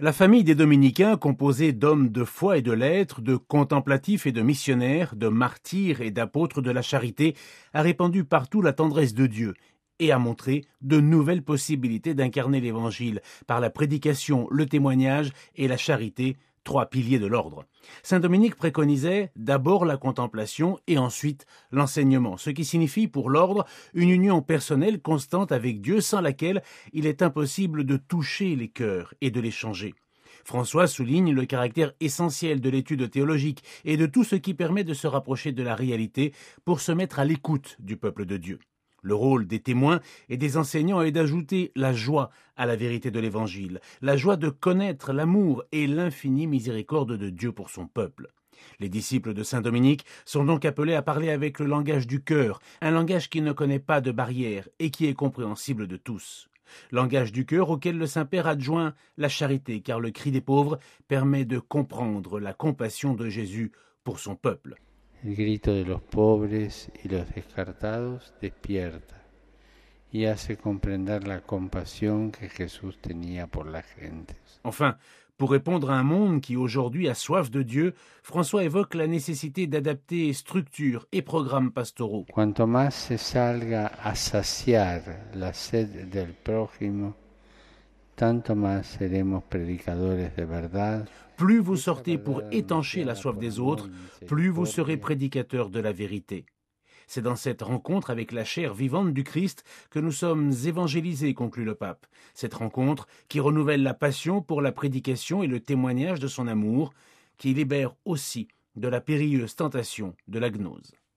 La famille des Dominicains, composée d'hommes de foi et de lettres, de contemplatifs et de missionnaires, de martyrs et d'apôtres de la charité, a répandu partout la tendresse de Dieu et a montré de nouvelles possibilités d'incarner l'Évangile par la prédication, le témoignage et la charité, trois piliers de l'ordre. Saint Dominique préconisait d'abord la contemplation et ensuite l'enseignement, ce qui signifie pour l'ordre une union personnelle constante avec Dieu sans laquelle il est impossible de toucher les cœurs et de les changer. François souligne le caractère essentiel de l'étude théologique et de tout ce qui permet de se rapprocher de la réalité pour se mettre à l'écoute du peuple de Dieu. Le rôle des témoins et des enseignants est d'ajouter la joie à la vérité de l'Évangile, la joie de connaître l'amour et l'infinie miséricorde de Dieu pour son peuple. Les disciples de Saint Dominique sont donc appelés à parler avec le langage du cœur, un langage qui ne connaît pas de barrières et qui est compréhensible de tous. Langage du cœur auquel le Saint-Père adjoint la charité, car le cri des pauvres permet de comprendre la compassion de Jésus pour son peuple. El grito de los pobres y los descartados despierta y hace comprender la compasión que Jesús tenía por las gentes. Enfin, pour répondre à un monde qui aujourd'hui a soif de Dieu, François évoque la nécessité d'adapter structures et programmes pastoraux. Cuanto más se salga a saciar la sed del prójimo, tanto más seremos predicadores de verdad. Plus vous sortez pour étancher la soif des autres, plus vous serez prédicateurs de la vérité. C'est dans cette rencontre avec la chair vivante du Christ que nous sommes évangélisés, conclut le pape. Cette rencontre qui renouvelle la passion pour la prédication et le témoignage de son amour, qui libère aussi de la périlleuse tentation de la gnose.